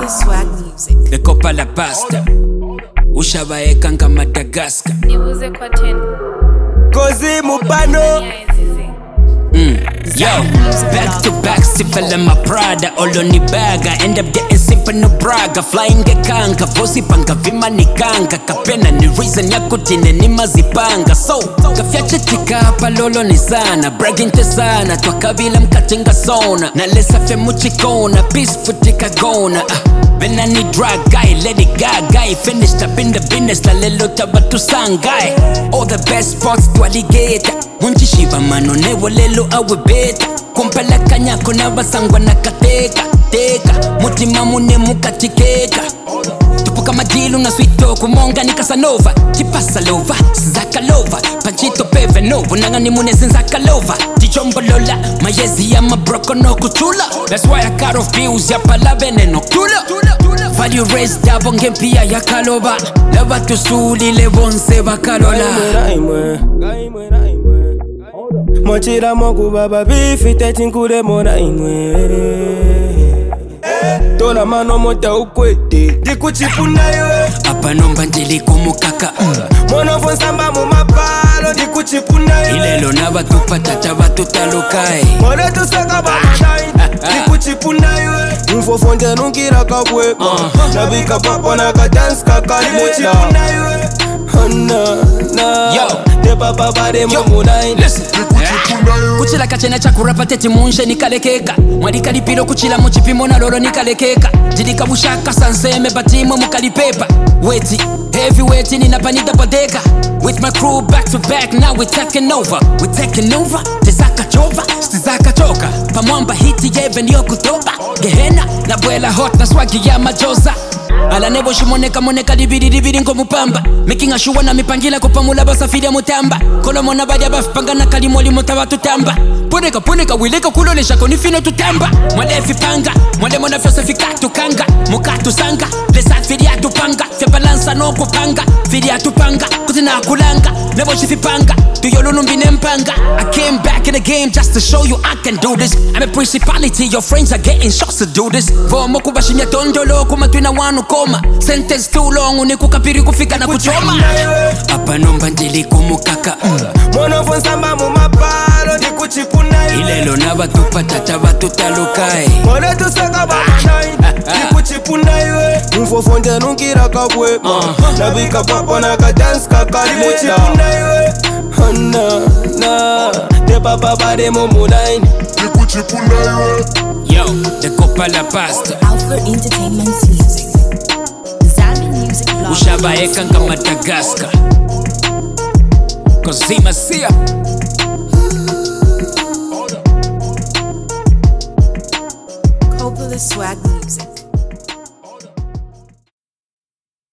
Swag Music. The copa la pasta ushabaeka nga Madagascar. Nibuze kwa 10 Kozi Mupano. Yo, back to back, sifala my Prada, oloni baga, end up getting simple no braga, flying gekanga, vosi panga vima nikanga, kapena ni reason ya kutine ni mazipanga, so, kafyache tika hapa lolo ni sana, bragging te sana, twakabila mkatinga sona, na lesa fe muchikona, peaceful tika gona, Bena ni drag guy, Lady Gaga, finished up in the business, la lelo tabatu sangai, all the best spots to alligator, munjishiba mano newo lelo awe beta, kumpala kanyako na basangwa na kateka, teka, mutima mune mukatikeka, tupuka majilu na sweet talk, monga ni Casanova, kipasa lova, sizaka lova, panchito peve novo, nanga ni mune zinzaka lova, tichombo lola, mayezi ya mabroko no kuchula, that's why I cut off views ya palave neno kula, value raised dabo ngempia ya kaloba, lava tusuli le bonse bakalola. Mochira moku baba bifi techinkure mora imwe. Tola mano mota ukwete dikuchipuna yo. Apa nomba njeli kumukaka Mono fonsamba mu mapalo dikuchipuna yo. Ilelo na batupa tata batutalukai. Mono tusaka bamadai dikuchipuna yo. Mfo fonte nunkira kabwe nabika papa na ka dance kakali dikuchipuna yo. Yo, de papa bade momunai. Listen, kuchila kachena cha kurapa teti munje nikalekeka, mwadika lipilo kuchila muchipimo na lolo nikalekeka, jidika bushaka sanseme batimo mukalipepa, weti heavyweight ninapanida bodega, with my crew back to back, now we're taking over, tizaka chova, stizaka choka, pamwamba hiti yeve niyo kutoba, gehena na bwela hot na swagi ya majoza, ala nebo shimoneka moneka libiri ngo mupamba, making a sure na mipangila kupamula basafiri ya mutamba, kolomo na badia bafipanga na kalimoli mutawa tutamba, poneka wileka kulolesha konifino tutamba, mwalefi panga, mwale mona fyose fikatu kanga, mukatu sanga, lesa firi ya tupanga, fya balansa no kupanga, firi ya tupanga, kutina kulanga, nebo shifipanga, tuyolunu mbine mpanga. I came back in the game just to show you I can do this, I'm a principality, your friends are getting shots to do this, vomo kubashinya tondolo kumatwina wanu koma, sentence too long unikukapiri kufika na kuchoma. Apa nomba njeli kumukaka Mono fonsamba mu mapalo dikuchipuna yo. Ilelo na batupa tata batutalukai. Mono tusaka bamadai dikuchipuna yo. Mfo fonte nunkira kabwe nabika papa na ka dance kakali dikuchipuna yo. De papa bade momunai dikuchipuna yo. Yo, the copa la pasta Alpha Entertainment Music. Zambi Music Blog. ushabaeka nga Madagascar, Kozima Sia. Coppola Swag Music.